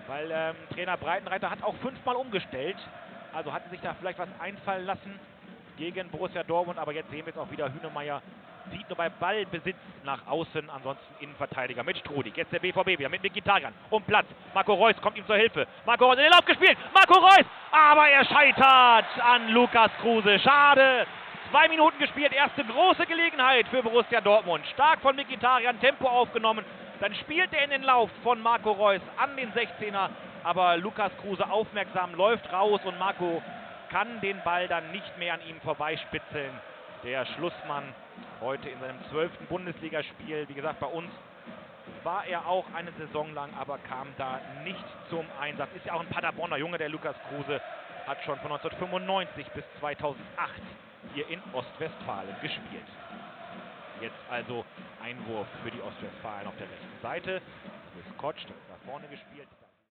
weil Trainer Breitenreiter hat auch 5-mal umgestellt. Also hatte sich da vielleicht was einfallen lassen gegen Borussia Dortmund. Aber jetzt sehen wir es auch wieder, Hünemeyer zieht nur bei Ballbesitz nach außen, ansonsten Innenverteidiger mit Strudig. Jetzt der BVB wieder mit Mkhitaryan um Platz. Marco Reus kommt ihm zur Hilfe. Marco Reus in den Lauf gespielt. Marco Reus, aber er scheitert an Lukas Kruse. Schade. 2 Minuten gespielt, erste große Gelegenheit für Borussia Dortmund. Stark von Mkhitaryan, Tempo aufgenommen. Dann spielt er in den Lauf von Marco Reus an den 16er. Aber Lukas Kruse aufmerksam, läuft raus und Marco kann den Ball dann nicht mehr an ihm vorbeispitzeln. Der Schlussmann heute in seinem 12. Bundesligaspiel. Wie gesagt, bei uns war er auch eine Saison lang, aber kam da nicht zum Einsatz. Ist ja auch ein Paderborner Junge, der Lukas Kruse. Hat schon von 1995 bis 2008 hier in Ostwestfalen gespielt. Jetzt also Einwurf für die Ostwestfalen auf der rechten Seite. Chris Kotsch, der ist nach vorne gespielt.